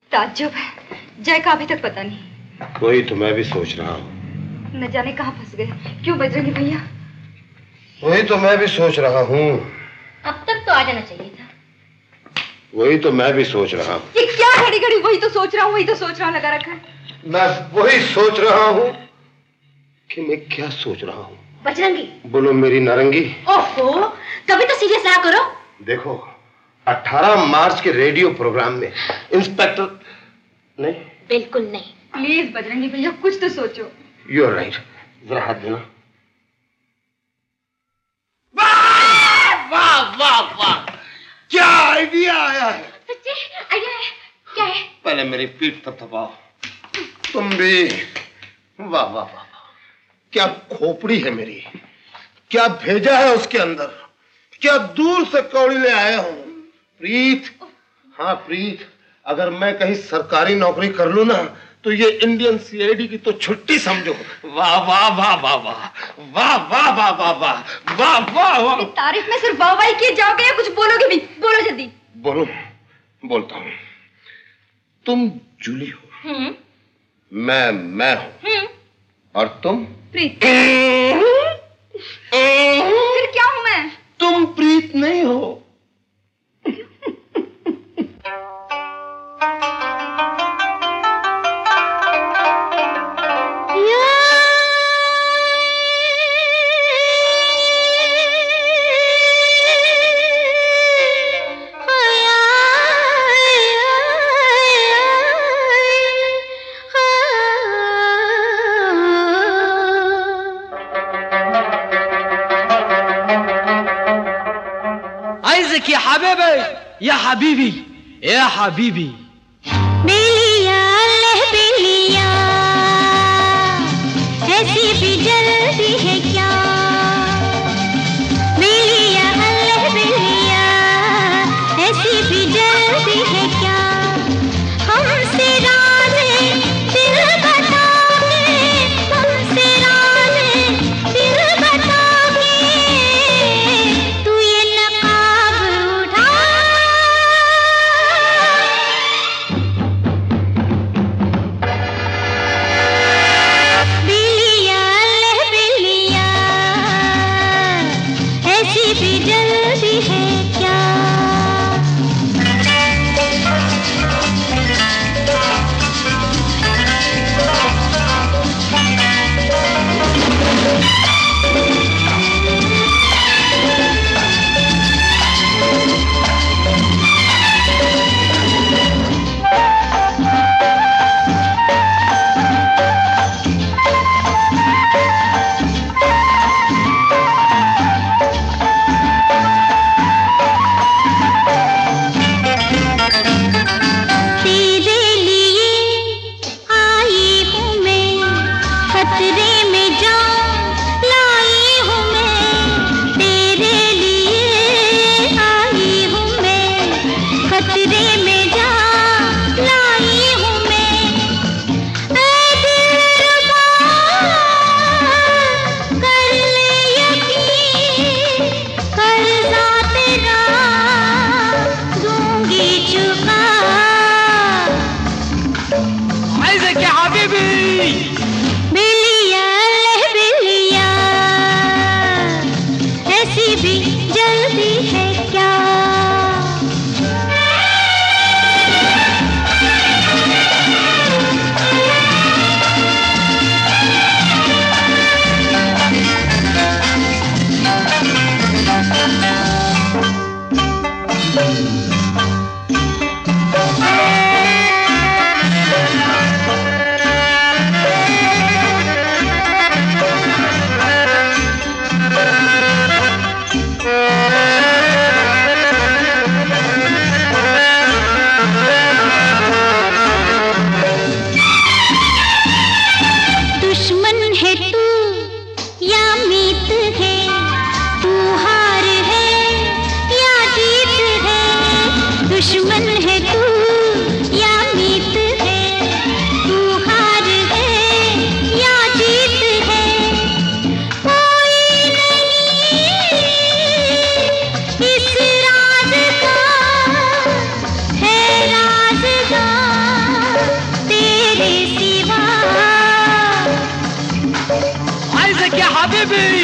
ताज्जुब है, जय का अभी तक पता नहीं। वही तो मैं भी सोच रहा हूँ। न जाने कहाँ फंस गए। क्यों बजरंगी भैया? वही तो मैं भी सोच रहा हूँ। अब तक तो आ जाना चाहिए था। वही तो मैं भी सोच रहा हूँ। ये क्या घड़ी घड़ी वही तो सोच रहा हूँ लगा रखा है। मैं वही सोच रहा हूँ कि मैं क्या सोच रहा हूँ। बजरंगी, बोलो मेरी नारंगी। ओहो, कभी तो सीरियस रहा करो। देखो, 18 मार्च के रेडियो प्रोग्राम में इंस्पेक्टर नहीं, बिल्कुल नहीं। प्लीज बजरंगी भैया कुछ तो सोचो। You are right. जरा हाथ देना। वाह वाह वाह, क्या आइडिया आया है। सच्ची आइडिया है? क्या है? पहले मेरी पीठ थपथपाओ। तुम भी वाह वाह वाह, क्या खोपड़ी है मेरी, क्या भेजा है उसके अंदर, क्या दूर से कौड़ी ले आया हूं। प्रीत, हाँ प्रीत, अगर मैं कहीं सरकारी नौकरी कर लूं ना तो ये इंडियन सीआईडी की तो छुट्टी समझो। वाह वाह वाह वाह वाह वाह वाह वाह वाह वाह वाह वाह वाह। तारीफ में सिर्फ वाह वाह किए जाओगे या कुछ बोलोगे भी? बोलो जल्दी। बोलो, बोलता हूं। तुम जूली हो, मैं हूं, और तुम प्रीत। फिर क्या हूं मैं? तुम प्रीत नहीं हो। عايزك يا حبيبي يا حبيبي يا حبيبي. बेलिया अल्लाह बेलिया, ऐसी भी जल्दी है क्या? बेलिया अल्लाह बेलिया, ऐसी भी जल्दी है क्या? हमसे राज़े दिल बताओगे, हमसे राज़े दिल बताओगे, तू ये नकाब उठा। बेलिया अल्लाह बेलिया, हबीबी